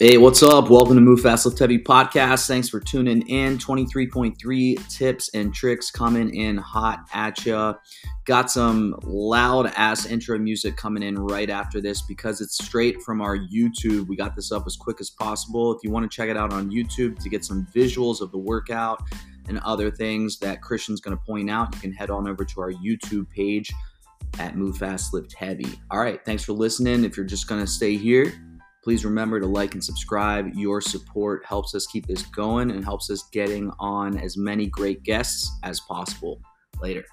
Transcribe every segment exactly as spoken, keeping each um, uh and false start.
Hey, what's up? Welcome to Move Fast Lift Heavy podcast. Thanks for tuning in. twenty-three point three tips and tricks coming in hot at ya. Got some loud ass intro music coming in right after this because it's straight from our YouTube. We got this up as quick as possible. If you want to check it out on YouTube to get some visuals of the workout and other things that Christian's going to point out, you can head on over to our YouTube page at Move Fast Lift Heavy. All right, thanks for listening. If you're just going to stay here, please remember to like and subscribe. Your support helps us keep this going and helps us getting on as many great guests as possible. Later.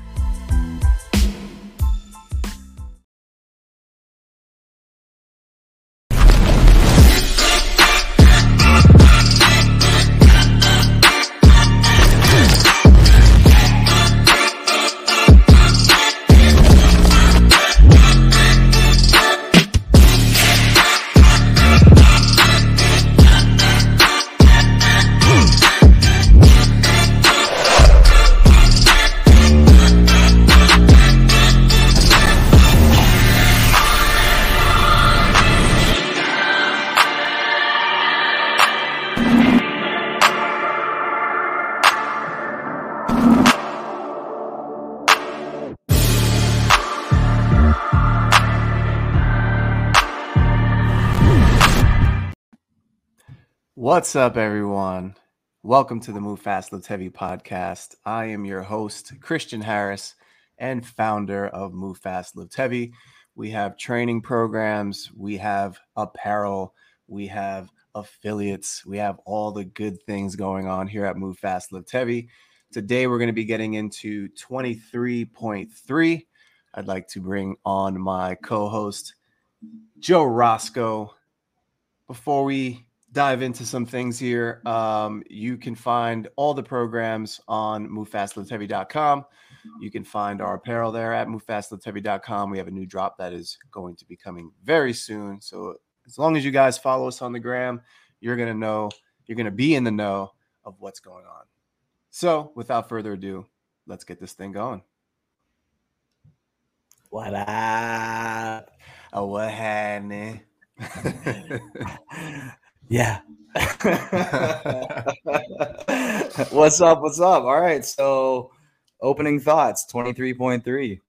What's up, everyone? Welcome to the Move Fast Lift Heavy podcast. I am your host, Christian Harris, and founder of Move Fast Lift Heavy. We have training programs, we have apparel, we have affiliates, we have all the good things going on here at Move Fast Lift Heavy. Today, we're going to be getting into twenty-three point three. I'd like to bring on my co-host, Joe Roscoe. Before we dive into some things here, um, you can find all the programs on move fast lift heavy dot com. You can find our apparel there at move fast lift heavy dot com. We have a new drop that is going to be coming very soon. So as long as you guys follow us on the gram, you're going to know, you're going to be in the know of what's going on. So without further ado, let's get this thing going. What up? Oh, what happened? Yeah. What's up? What's up? All right. So, opening thoughts twenty-three point three.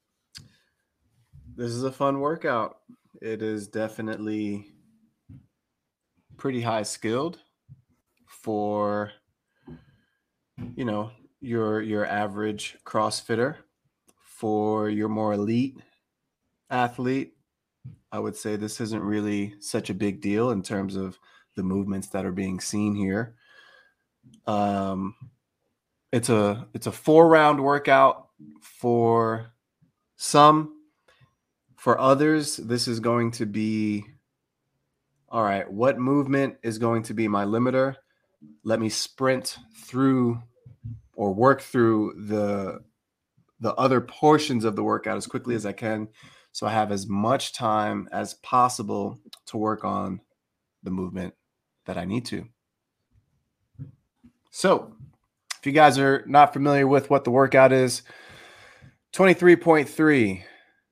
This is a fun workout. It is definitely pretty high skilled for, you know, your your average CrossFitter. For your more elite athlete, I would say this isn't really such a big deal in terms of the movements that are being seen here. Um, it's a it's a four round workout for some. For others, this is going to be, all right, what movement is going to be my limiter? Let me sprint through or work through the the other portions of the workout as quickly as I can, so I have as much time as possible to work on the movement that I need to. So if you guys are not familiar with what the workout is, twenty-three point three,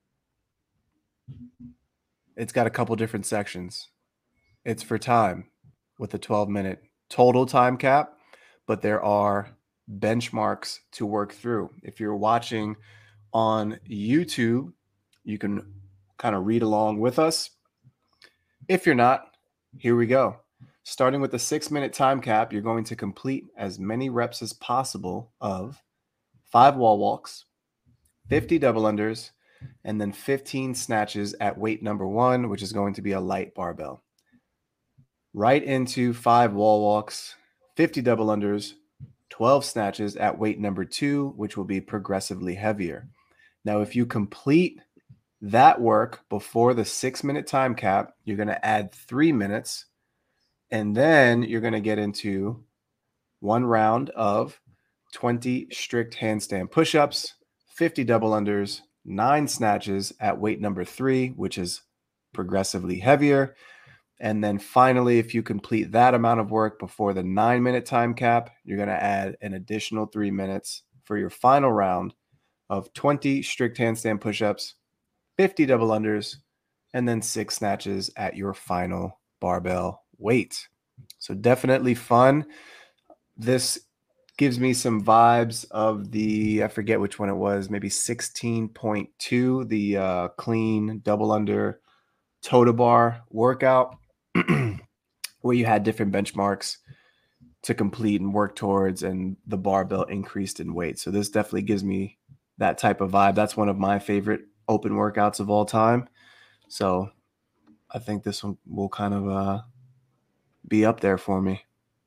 it's got a couple different sections. It's for time with a twelve minute total time cap, but there are benchmarks to work through. If you're watching on YouTube, you can kind of read along with us. If you're not, here we go. Starting with the six minute time cap, you're going to complete as many reps as possible of five wall walks, fifty double unders, and then fifteen snatches at weight number one, which is going to be a light barbell. Right into five wall walks, fifty double unders, twelve snatches at weight number two, which will be progressively heavier. Now, if you complete that work before the six minute time cap, you're going to add three minutes, and then you're going to get into one round of twenty strict handstand push-ups, fifty double unders, nine snatches at weight number three, which is progressively heavier. And then finally, if you complete that amount of work before the nine minute time cap, you're going to add an additional three minutes for your final round of twenty strict handstand push-ups, fifty double unders, and then six snatches at your final barbell weight. So definitely fun. This gives me some vibes of the, I forget which one it was, maybe sixteen point two, the uh, clean double under total bar workout, where you had different benchmarks to complete and work towards, and the barbell increased in weight. So this definitely gives me that type of vibe. That's one of my favorite open workouts of all time. So I think this one will kind of uh, be up there for me.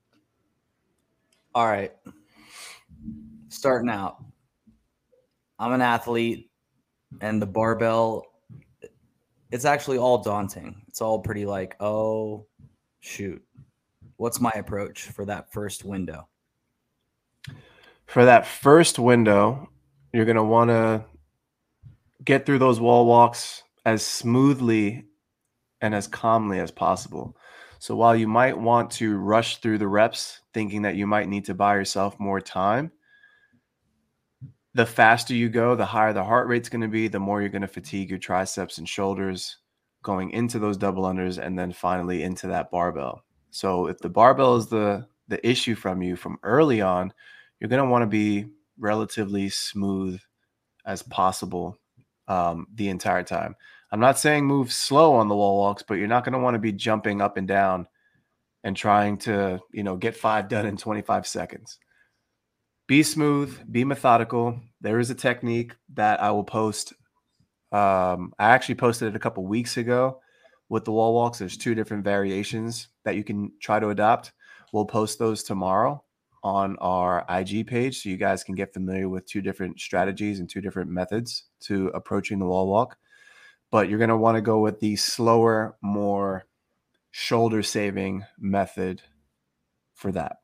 All right. Starting out, I'm an athlete, and the barbell, it's actually all daunting. It's all pretty like, oh, shoot. What's my approach for that first window? For that first window, you're going to want to get through those wall walks as smoothly and as calmly as possible. So while you might want to rush through the reps, thinking that you might need to buy yourself more time, the faster you go, the higher the heart rate's going to be, the more you're going to fatigue your triceps and shoulders going into those double unders and then finally into that barbell. So if the barbell is the, the issue from you from early on, you're going to want to be relatively smooth as possible um, the entire time. I'm not saying move slow on the wall walks, but you're not going to want to be jumping up and down and trying to, you know, get five done in twenty-five seconds. Be smooth, be methodical. There is a technique that I will post. Um, I actually posted it a couple weeks ago with the wall walks. There's two different variations that you can try to adopt. We'll post those tomorrow on our I G page so you guys can get familiar with two different strategies and two different methods to approaching the wall walk. But you're going to want to go with the slower, more shoulder saving method for that.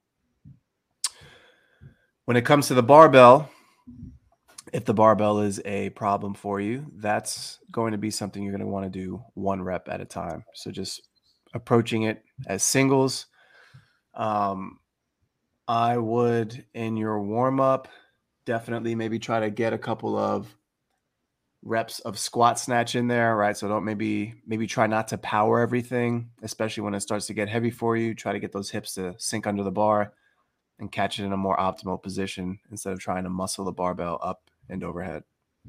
When it comes to the barbell, if the barbell is a problem for you, that's going to be something you're going to want to do one rep at a time. So just approaching it as singles. Um, I would, in your warm-up, definitely maybe try to get a couple of reps of squat snatch in there, right? So don't maybe maybe try not to power everything, especially when it starts to get heavy for you. Try to get those hips to sink under the bar and catch it in a more optimal position instead of trying to muscle the barbell up and overhead.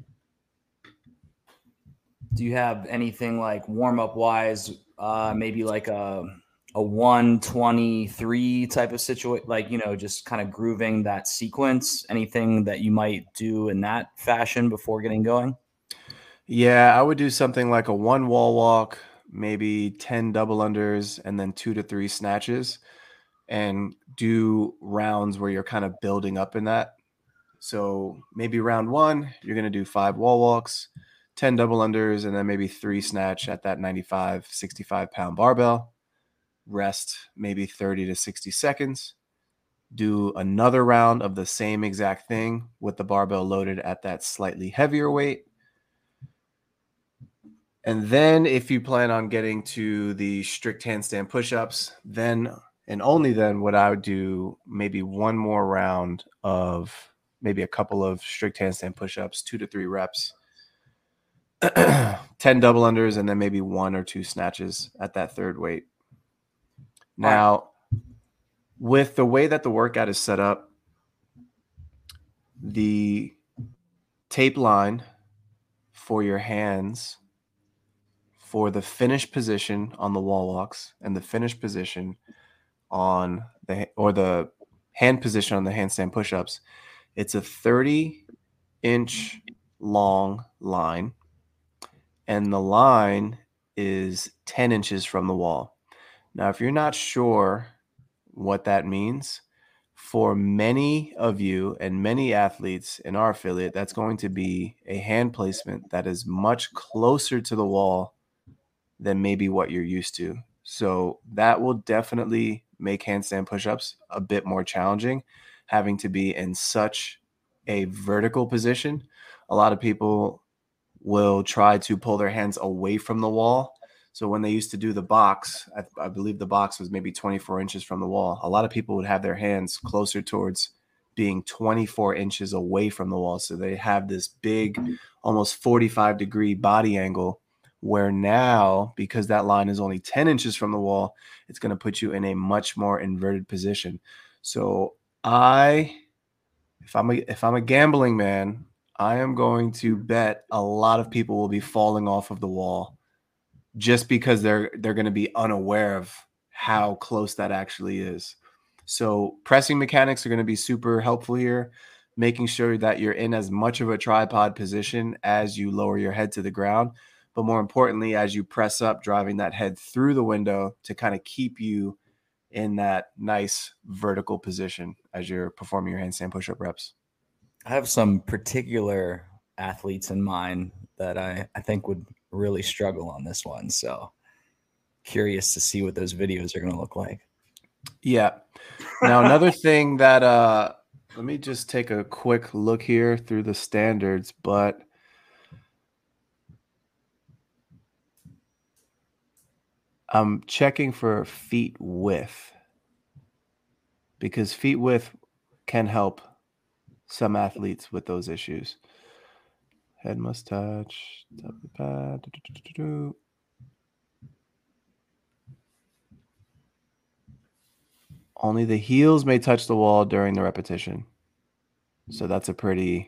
Do you have anything like warm-up wise, uh, maybe like a a one twenty-three type of situation, like, you know, just kind of grooving that sequence? Anything that you might do in that fashion before getting going? Yeah, I would do something like a one wall walk, maybe ten double unders, and then two to three snatches, and do rounds where you're kind of building up in that. So maybe round one, you're going to do five wall walks, ten double unders, and then maybe three snatch at that ninety-five, sixty-five pound barbell. Rest maybe thirty to sixty seconds. Do another round of the same exact thing with the barbell loaded at that slightly heavier weight. And then if you plan on getting to the strict handstand push-ups, then and only then would I do maybe one more round of maybe a couple of strict handstand push-ups, two to three reps, ten double unders, and then maybe one or two snatches at that third weight. Now, with the way that the workout is set up, the tape line for your hands for the finish position on the wall walks and the finish position on the or the hand position on the handstand push-ups, it's a thirty inch long line, and the line is ten inches from the wall. Now, if you're not sure what that means, for many of you and many athletes in our affiliate, that's going to be a hand placement that is much closer to the wall than maybe what you're used to. So that will definitely make handstand push-ups a bit more challenging, having to be in such a vertical position. A lot of people will try to pull their hands away from the wall. So when they used to do the box, I, I believe the box was maybe twenty-four inches from the wall. A lot of people would have their hands closer towards being twenty-four inches away from the wall. So they have this big, almost forty-five degree body angle where now, because that line is only ten inches from the wall, it's going to put you in a much more inverted position. So I, if I'm a, if I'm a gambling man, I am going to bet a lot of people will be falling off of the wall just because they're they're going to be unaware of how close that actually is. So pressing mechanics are going to be super helpful here, making sure that you're in as much of a tripod position as you lower your head to the ground, but more importantly, as you press up, driving that head through the window to kind of keep you in that nice vertical position as you're performing your handstand push-up reps. I have some particular athletes in mind that I, I think would really struggle on this one. So curious to see what those videos are going to look like. Yeah. Now, another thing that, uh, let me just take a quick look here through the standards, but I'm checking for feet width because feet width can help some athletes with those issues. Head must touch. Top of the pad. Do-do-do-do-do. Only the heels may touch the wall during the repetition. So that's a pretty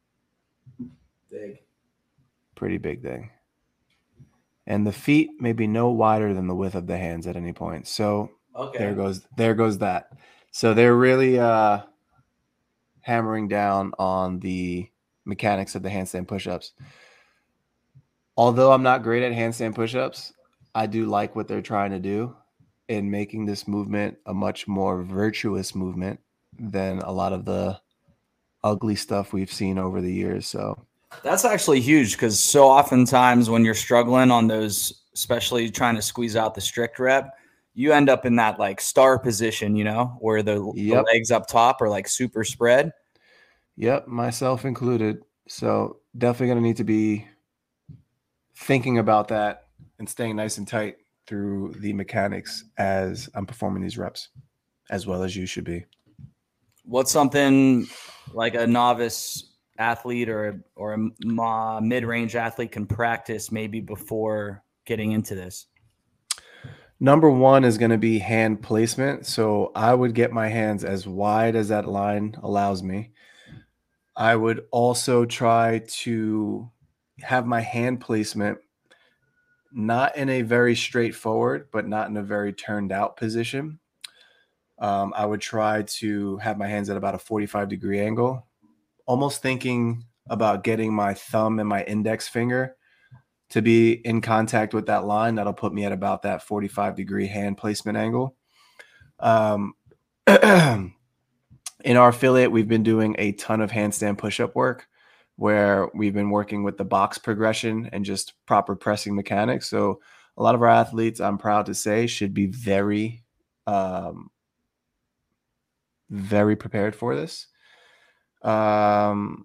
Big. pretty big thing. And the feet may be no wider than the width of the hands at any point. So Okay. there goes there goes that. So they're really uh, hammering down on the mechanics of the handstand push-ups. Although I'm not great at handstand push-ups, I do like what they're trying to do in making this movement a much more virtuous movement than a lot of the ugly stuff we've seen over the years. So That's actually huge because so oftentimes when you're struggling on those, especially trying to squeeze out the strict rep, you end up in that like star position, you know, where the, Yep. the legs up top are like super spread. Yep, myself included. So definitely going to need to be thinking about that and staying nice and tight through the mechanics as I'm performing these reps, as well as you should be. What's something like a novice athlete or or a mid-range athlete can practice maybe before getting into this? Number one is going to be hand placement. So I would get my hands as wide as that line allows me. I would also try to have my hand placement not in a very straightforward, but not in a very turned out position. Um, I would try to have my hands at about a forty-five degree angle, almost thinking about getting my thumb and my index finger to be in contact with that line. That'll put me at about that forty-five degree hand placement angle. Um, in our affiliate, we've been doing a ton of handstand push-up work where we've been working with the box progression and just proper pressing mechanics. So a lot of our athletes, I'm proud to say, should be very, um, very prepared for this. Um,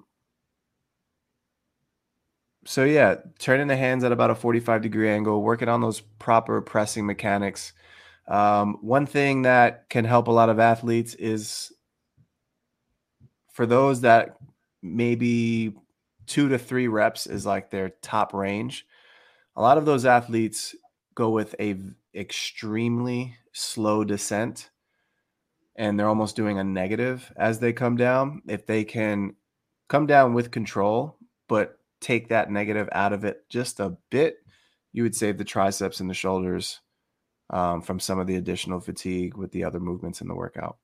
so yeah, turning the hands at about a forty-five degree angle, working on those proper pressing mechanics. Um, one thing that can help a lot of athletes is for those that maybe two to three reps is like their top range. A lot of those athletes go with a extremely slow descent and they're almost doing a negative as they come down. If they can come down with control, but take that negative out of it just a bit, you would save the triceps and the shoulders um, from some of the additional fatigue with the other movements in the workout.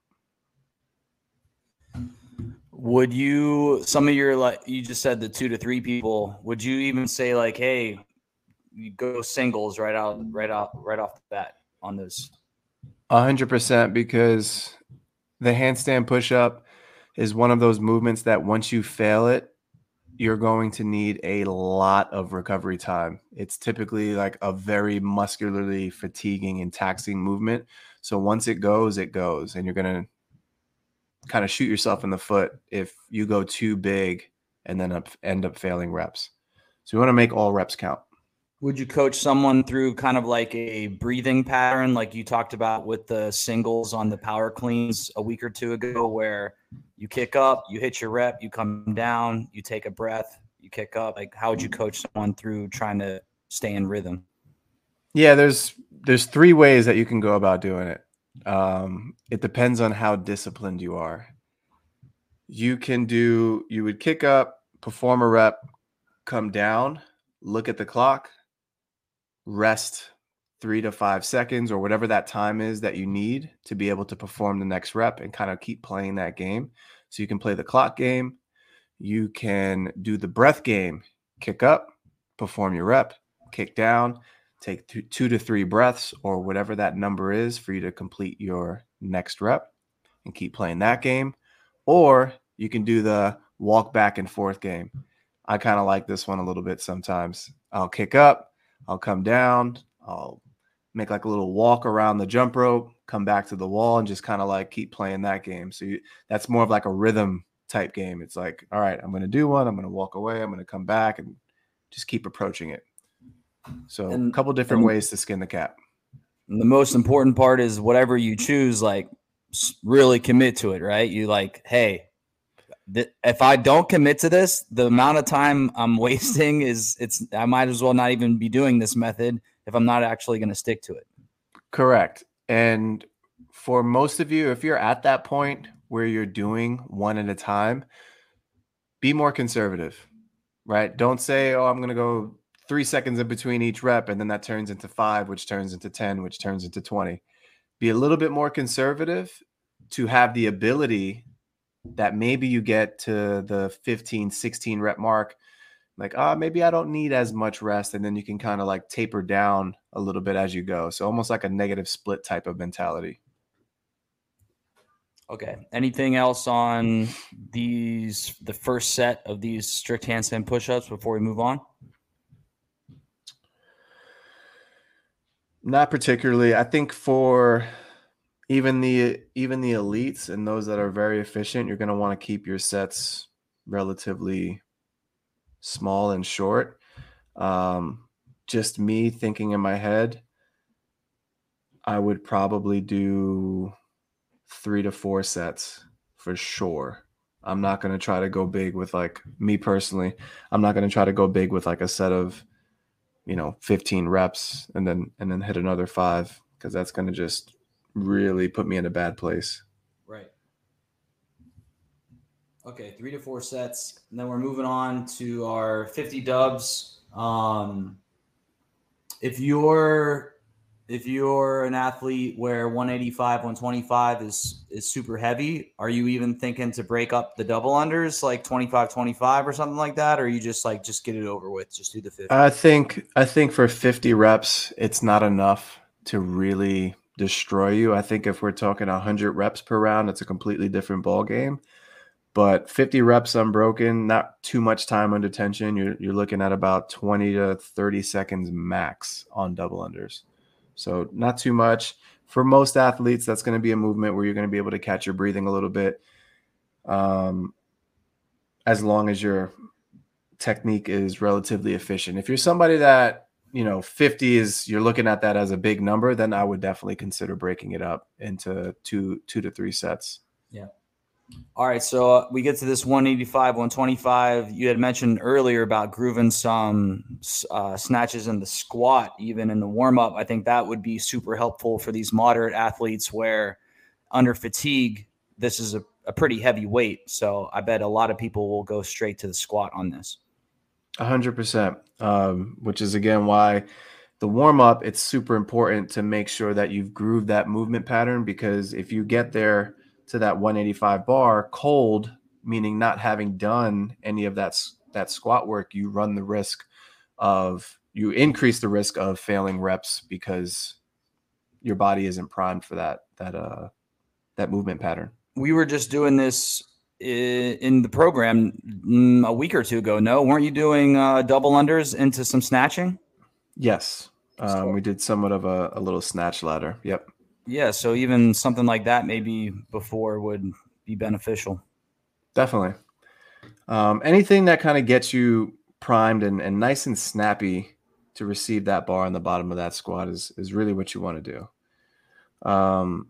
Would you, some of your, like you just said, the two to three people, would you even say like, hey, you go singles right out, right out, right off the bat on those? A hundred percent, because the handstand push-up is one of those movements that once you fail it, you're going to need a lot of recovery time. It's typically like a very muscularly fatiguing and taxing movement. So once it goes, it goes, and you're going to kind of shoot yourself in the foot if you go too big and then up, end up failing reps. So we want to make all reps count. Would you coach someone through kind of like a breathing pattern like you talked about with the singles on the power cleans a week or two ago, where you kick up, you hit your rep, you come down, you take a breath, you kick up? Like, how would you coach someone through trying to stay in rhythm? Yeah, there's there's three ways that you can go about doing it. Um, it depends on how disciplined you are. You can do, you would kick up, perform a rep, come down, look at the clock, rest three to five seconds or whatever that time is that you need to be able to perform the next rep and kind of keep playing that game. So you can play the clock game. You can do the breath game, kick up, perform your rep, kick down, take two, two to three breaths or whatever that number is for you to complete your next rep and keep playing that game. Or you can do the walk back and forth game. I kind of like this one a little bit sometimes. I'll kick up, I'll come down, I'll make like a little walk around the jump rope, come back to the wall, and just kind of like keep playing that game. So you, that's more of like a rhythm type game. It's like, all right, I'm going to do one, I'm going to walk away, I'm going to come back, and just keep approaching it. So and, a couple different ways to skin the cat. The most important part is whatever you choose, like really commit to it, right? You like, hey, th- if I don't commit to this, the amount of time I'm wasting is it's, I might as well not even be doing this method if I'm not actually going to stick to it. Correct. And for most of you, if you're at that point where you're doing one at a time, be more conservative, right? Don't say, oh, I'm going to go three seconds in between each rep, and then that turns into five, which turns into ten, which turns into twenty. Be a little bit more conservative to have the ability that maybe you get to the fifteen, sixteen rep mark, like, ah, oh, maybe I don't need as much rest. And then you can kind of like taper down a little bit as you go. So almost like a negative split type of mentality. Okay. Anything else on these, the first set of these strict handstand push-ups before we move on? Not particularly. I think for even the even the elites and those that are very efficient, you're going to want to keep your sets relatively small and short. Um, just me thinking in my head, I would probably do three to four sets for sure. I'm not going to try to go big with, like, me personally, I'm not going to try to go big with like a set of, you know, fifteen reps and then and then hit another five, because that's going to just really put me in a bad place. Right. Okay, three to four sets. And then we're moving on to our fifty dubs. Um, if you're if you're an athlete where one eighty-five, one twenty-five is is super heavy, are you even thinking to break up the double unders like twenty-five twenty-five or something like that? Or are you just like, just get it over with, just do the fifty? I think I think for fifty reps, it's not enough to really destroy you. I think if we're talking one hundred reps per round, it's a completely different ball game. But fifty reps unbroken, not too much time under tension. You're you're looking at about twenty to thirty seconds max on double unders. So not too much. For most athletes, that's going to be a movement where you're going to be able to catch your breathing a little bit. Um, as long as your technique is relatively efficient. If you're somebody that, you know, fifty is, you're looking at that as a big number, then I would definitely consider breaking it up into two, two to three sets. Yeah. All right. So uh, we get to this one eighty-five, one twenty-five. You had mentioned earlier about grooving some uh, snatches in the squat, even in the warm up. I think that would be super helpful for these moderate athletes where under fatigue, this is a, a pretty heavy weight. So I bet a lot of people will go straight to the squat on this. A hundred percent. Um, which is again why the warm up, it's super important to make sure that you've grooved that movement pattern, because if you get there to that one eighty-five bar cold, meaning not having done any of that, that squat work, you run the risk of, you increase the risk of failing reps because your body isn't primed for that, that, uh, that movement pattern. We were just doing this in the program a week or two ago. No, weren't you doing uh, double unders into some snatching? Yes. Um, we did somewhat of a, a little snatch ladder. Yep. Yeah. So even something like that maybe before would be beneficial. Definitely. Um, anything that kind of gets you primed and, and nice and snappy to receive that bar on the bottom of that squat is, is really what you want to do. Um,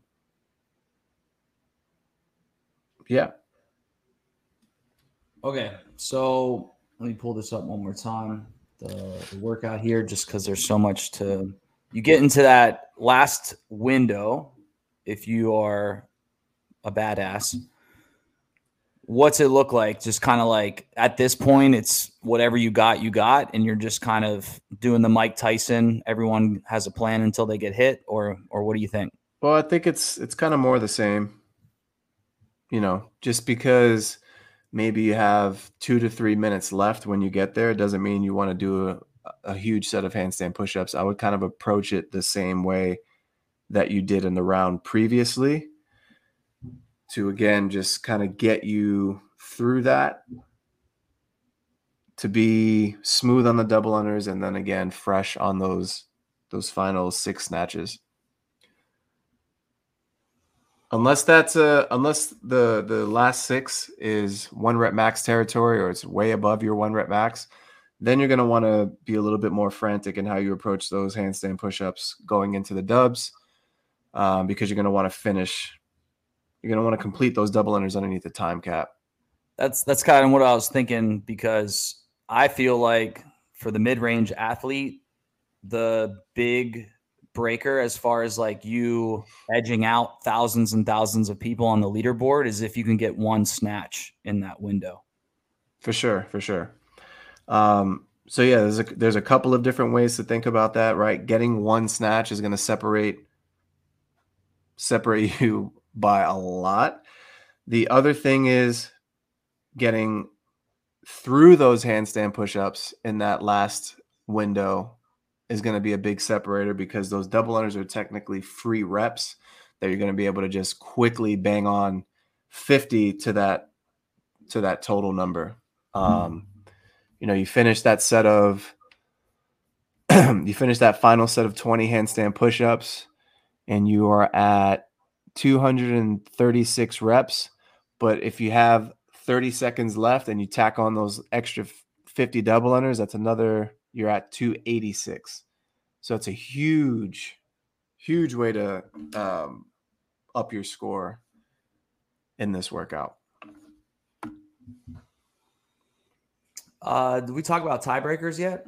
yeah. Okay. So let me pull this up one more time. the, the workout here just because there's so much to you get into that last window if you are a badass. What's it look like? Just kind of like at this point, it's whatever you got, you got, and you're just kind of doing the Mike Tyson. Everyone has a plan until they get hit, or or what do you think? Well, I think it's it's kind of more the same. You know, just because maybe you have two to three minutes left when you get there doesn't mean you want to do a, a huge set of handstand push-ups. I would kind of approach it the same way that you did in the round previously to, again, just kind of get you through that, to be smooth on the double unders, and then again, fresh on those those final six snatches. Unless that's a, unless the the last six is one rep max territory or it's way above your one rep max, then you're going to want to be a little bit more frantic in how you approach those handstand push-ups going into the dubs, um, because you're going to want to finish. You're going to want to complete those double unders underneath the time cap. That's that's kind of what I was thinking, because I feel like for the mid-range athlete, the big breaker as far as like you edging out thousands and thousands of people on the leaderboard is if you can get one snatch in that window. For sure, for sure. Um, so yeah, there's a there's a couple of different ways to think about that, right? Getting one snatch is going to separate separate you by a lot. The other thing is getting through those handstand push-ups in that last window is going to be a big separator, because those double unders are technically free reps that you're going to be able to just quickly bang on fifty to that to that total number. Um, you know, you finish that set of you finish that final set of twenty handstand push-ups, and you are at two hundred thirty-six reps. But if you have thirty seconds left and you tack on those extra fifty double unders, that's another, you're at two eighty-six. So it's a huge, huge way to um, up your score in this workout. Uh, did we talk about tiebreakers yet?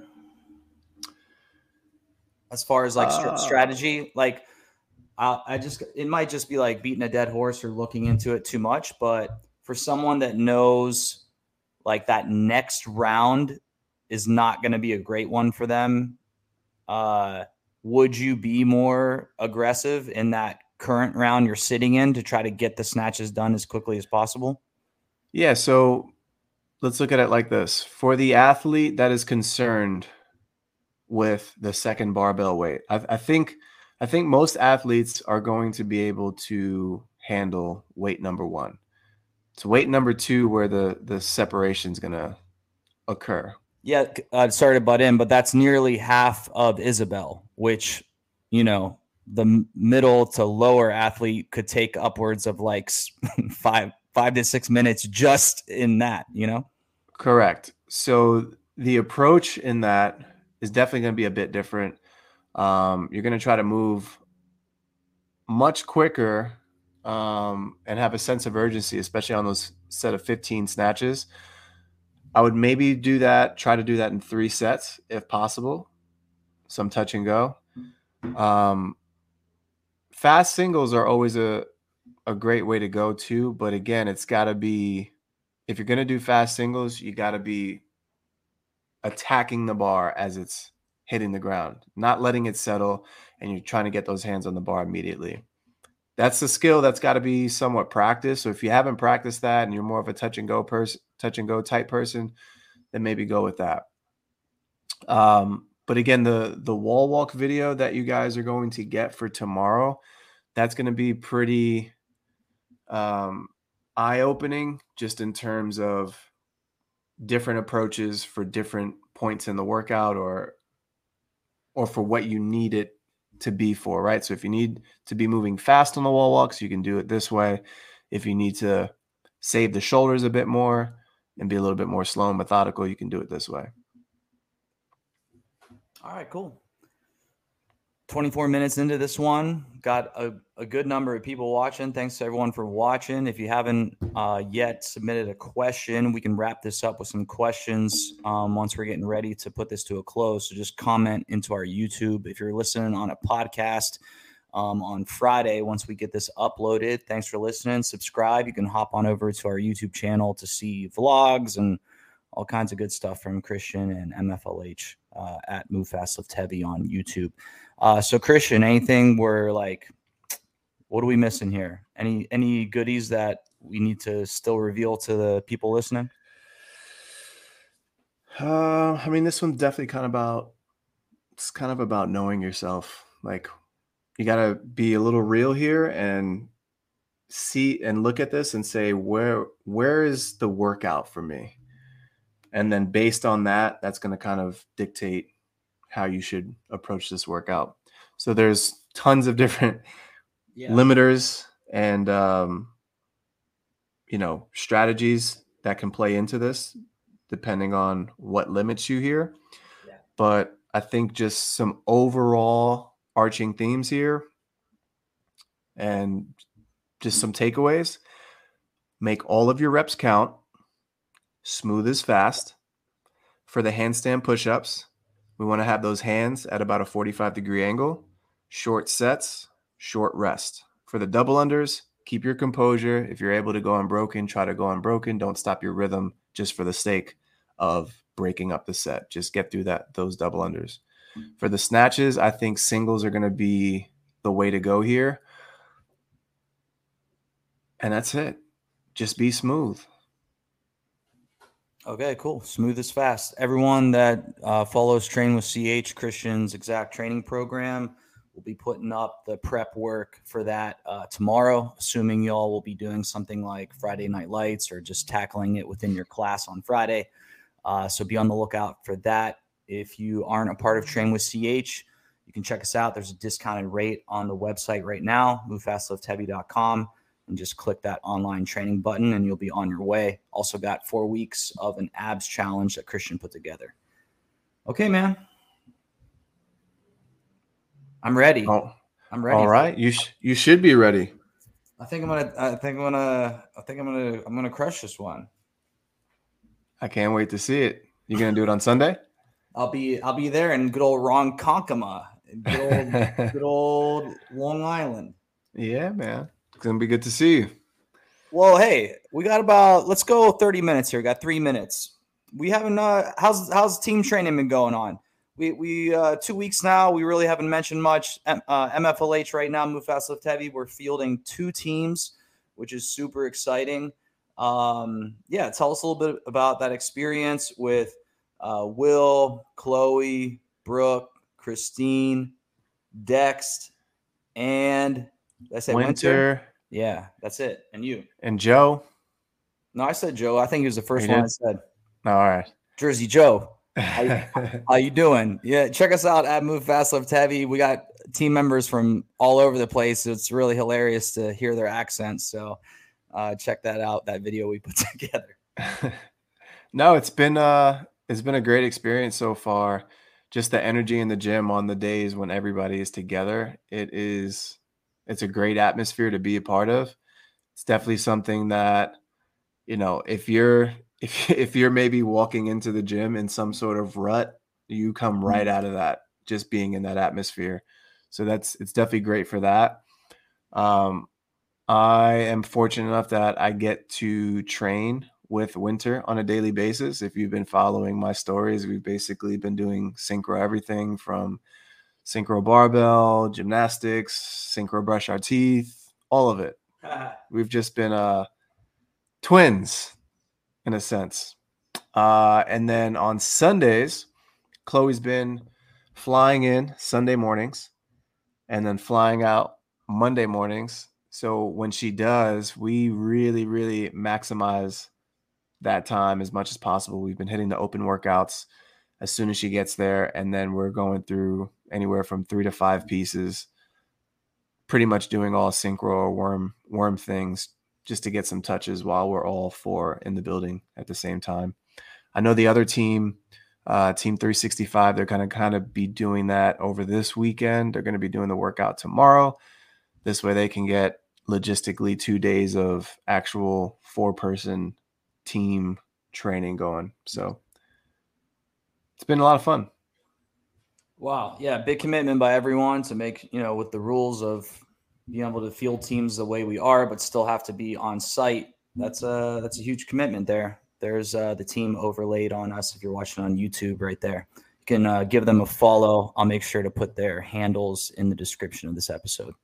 As far as like st- Uh, strategy, like uh, I just, it might just be like beating a dead horse or looking into it too much. But for someone that knows like that next round is not going to be a great one for them, uh, would you be more aggressive in that current round you're sitting in to try to get the snatches done as quickly as possible? Yeah, so let's look at it like this. For the athlete that is concerned with the second barbell weight, I, I think I think most athletes are going to be able to handle weight number one. It's weight number two where the the separation is going to occur. Yeah, uh, sorry to butt in, but that's nearly half of Isabel, which, you know, the middle to lower athlete could take upwards of like five five to six minutes just in that, you know? Correct. So the approach in that is definitely going to be a bit different. Um, you're going to try to move much quicker um, and have a sense of urgency, especially on those set of fifteen snatches. I would maybe do that, try to do that in three sets if possible. Some touch and go. Um, fast singles are always a, a great way to go too. But again, it's got to be, if you're going to do fast singles, you got to be attacking the bar as it's hitting the ground, not letting it settle, and you're trying to get those hands on the bar immediately. That's the skill that's got to be somewhat practiced. So if you haven't practiced that and you're more of a touch and go person, touch and go type person, then maybe go with that. Um, but again, the the wall walk video that you guys are going to get for tomorrow, that's going to be pretty um, eye-opening, just in terms of different approaches for different points in the workout, or or for what you need it to be for, right? So if you need to be moving fast on the wall walks, you can do it this way. If you need to save the shoulders a bit more and be a little bit more slow and methodical, you can do it this way. All right, cool. twenty-four minutes into this one, got a, a good number of people watching. Thanks to everyone for watching. If you haven't uh, yet submitted a question, we can wrap this up with some questions um, once we're getting ready to put this to a close. So just comment into our YouTube. If you're listening on a podcast um, on Friday, once we get this uploaded, thanks for listening. Subscribe. You can hop on over to our YouTube channel to see vlogs and all kinds of good stuff from Christian and M F L H uh, at Move Fast Lift Heavy on YouTube. Uh, so Christian, anything we're like, what are we missing here? Any any goodies that we need to still reveal to the people listening? Uh, I mean, this one's definitely kind of about, it's kind of about knowing yourself. Like, you got to be a little real here and see and look at this and say, where where is the workout for me? And then based on that, that's going to kind of dictate how you should approach this workout. So there's tons of different yeah. limiters and, um, you know, strategies that can play into this depending on what limits you here. Yeah. But I think just some overall arching themes here and just some takeaways. Make all of your reps count. Smooth is fast. For the handstand push-ups, we want to have those hands at about a forty-five degree angle. Short sets, short rest. For the double unders, keep your composure. If you're able to go unbroken, try to go unbroken. Don't stop your rhythm just for the sake of breaking up the set. Just get through that those double unders. For the snatches, I think singles are going to be the way to go here. And that's it. Just be smooth. Okay, cool. Smooth is fast. Everyone that uh, follows Train with C H, Christian's exact training program, will be putting up the prep work for that uh, tomorrow, assuming y'all will be doing something like Friday Night Lights or just tackling it within your class on Friday. Uh, so be on the lookout for that. If you aren't a part of Train with C H, you can check us out. There's a discounted rate on the website right now, move fast lift heavy dot com. And just click that online training button and you'll be on your way. Also got four weeks of an abs challenge that Christian put together. Okay, man. I'm ready. Oh, I'm ready. All right. You sh- you should be ready. I think I'm gonna I think I'm gonna I think I'm gonna I'm gonna crush this one. I can't wait to see it. You gonna do it on Sunday? I'll be I'll be there in good old Ronkonkoma, good old good old Long Island. Yeah, man. It's going to be good to see you. Well, hey, we got about, let's go thirty minutes here. We got three minutes. We haven't, uh, how's, how's team training been going on? We, we, uh, two weeks now, we really haven't mentioned much. Uh, M F L H right now, Move Fast Lift Heavy, we're fielding two teams, which is super exciting. Um, yeah, tell us a little bit about that experience with uh, Will, Chloe, Brooke, Christine, Dex, and did I say Winter? Winter? Yeah, that's it. And you. And Joe? No, I said Joe. I think he was the first one I said. All right. Jersey Joe. How, how you doing? Yeah, check us out at Move Fast Lift Heavy. We got team members from all over the place. It's really hilarious to hear their accents. So uh, check that out, that video we put together. No, it's been uh it's been a great experience so far. Just the energy in the gym on the days when everybody is together. It is It's a great atmosphere to be a part of. It's definitely something that, you know, if you're if if you're maybe walking into the gym in some sort of rut, you come right out of that just being in that atmosphere. So that's it's definitely great for that. Um, I am fortunate enough that I get to train with Winter on a daily basis. If you've been following my stories, we've basically been doing synchro everything from synchro barbell, gymnastics, synchro brush our teeth, all of it. We've just been uh, twins in a sense. Uh, and then on Sundays, Chloe's been flying in Sunday mornings and then flying out Monday mornings. So when she does, we really, really maximize that time as much as possible. We've been hitting the open workouts as soon as she gets there, and then we're going through anywhere from three to five pieces, pretty much doing all synchro or worm worm things just to get some touches while we're all four in the building at the same time. I know the other team, Uh, Team three sixty-five, they're going to kind of be doing that over this weekend. They're going to be doing the workout tomorrow. This way they can get logistically two days of actual four-person team training going. So it's been a lot of fun. Wow. Yeah. Big commitment by everyone to make, you know, with the rules of being able to field teams the way we are, but still have to be on site. That's a, that's a huge commitment there. There's uh, the team overlaid on us. If you're watching on YouTube right there, you can uh, give them a follow. I'll make sure to put their handles in the description of this episode.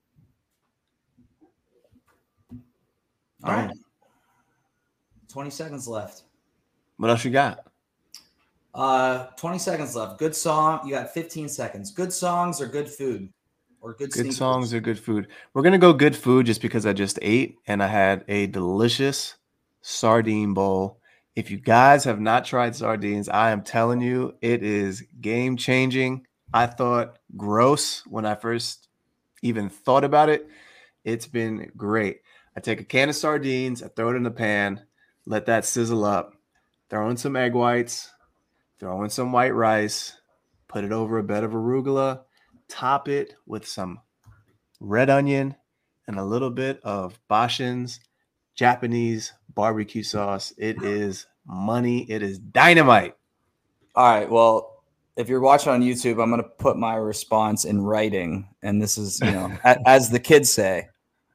All right. twenty seconds left. What else you got? Uh, twenty seconds left. Good song. You got fifteen seconds. Good songs or good food or good Good sneakers? songs or good food. We're going to go good food just because I just ate and I had a delicious sardine bowl. If you guys have not tried sardines, I am telling you, it is game changing. I thought gross when I first even thought about it. It's been great. I take a can of sardines, I throw it in the pan, let that sizzle up, throw in some egg whites, throw in some white rice, put it over a bed of arugula, top it with some red onion and a little bit of Bashan's Japanese barbecue sauce. It is money. It is dynamite. All right. Well, if you're watching on YouTube, I'm going to put my response in writing. And this is, you know, a, as the kids say.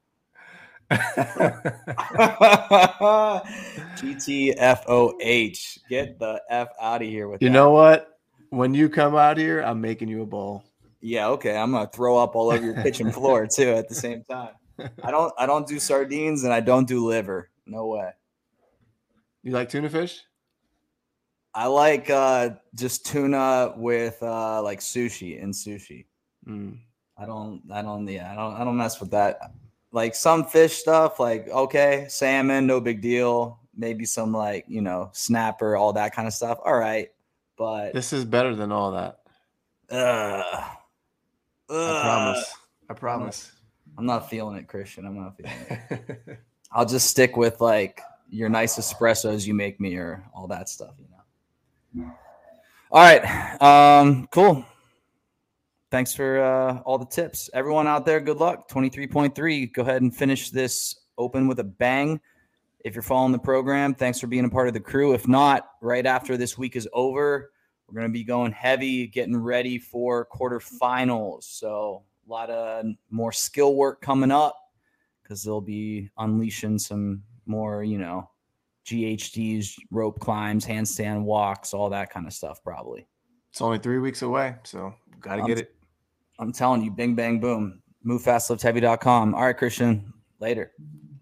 G T F O H. Get the F out of here with you that. You know what? When you come out here, I'm making you a bowl. Yeah, okay. I'm going to throw up all over your kitchen floor too at the same time. I don't I don't do sardines and I don't do liver. No way. You like tuna fish? I like uh, just tuna with uh, like sushi and sushi. Mm. I don't I don't yeah, I don't I don't mess with that. Like some fish stuff, like okay, salmon, no big deal. Maybe some like, you know, snapper, all that kind of stuff. All right. But this is better than all that. Uh, I promise. I promise. I'm not, I'm not feeling it, Christian. I'm not feeling it. I'll just stick with like your nice espressos you make me or all that stuff, you know. All right. Um, cool. Thanks for uh, all the tips. Everyone out there, good luck. twenty-three point three. Go ahead and finish this open with a bang. If you're following the program, thanks for being a part of the crew. If not, right after this week is over, we're going to be going heavy, getting ready for quarterfinals. So a lot of more skill work coming up because they'll be unleashing some more, you know, G H Ds, rope climbs, handstand walks, all that kind of stuff probably. It's only three weeks away, so got to get it. I'm telling you, bing, bang, boom. move fast lift heavy dot com. All right, Christian, later.